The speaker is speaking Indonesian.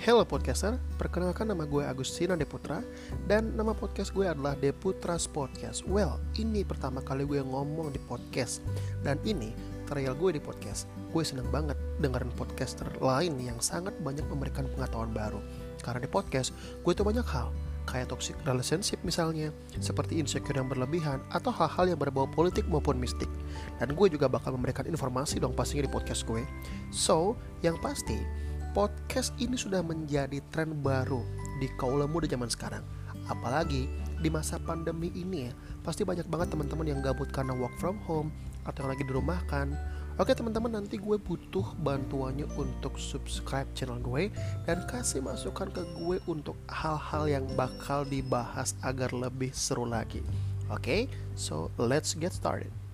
Hello podcaster, perkenalkan nama gue Agustina Deputra. Dan nama podcast gue adalah Deputra's Podcast. Well, ini pertama kali gue ngomong di podcast. Dan ini trial gue di podcast. Gue seneng banget dengerin podcaster lain yang sangat banyak memberikan pengetahuan baru. Karena di podcast, gue tuh banyak hal kayak toxic relationship misalnya, seperti insecure yang berlebihan, atau hal-hal yang berbau politik maupun mistik. Dan gue juga bakal memberikan informasi dong pastinya di podcast gue. So, yang pasti podcast ini sudah menjadi tren baru di kaula muda zaman sekarang. Apalagi di masa pandemi ini ya, pasti banyak banget teman-teman yang gabut karena work from home atau yang lagi dirumahkan. Oke teman-teman, nanti gue butuh bantuannya untuk subscribe channel gue dan kasih masukan ke gue untuk hal-hal yang bakal dibahas agar lebih seru lagi. Oke, so let's get started.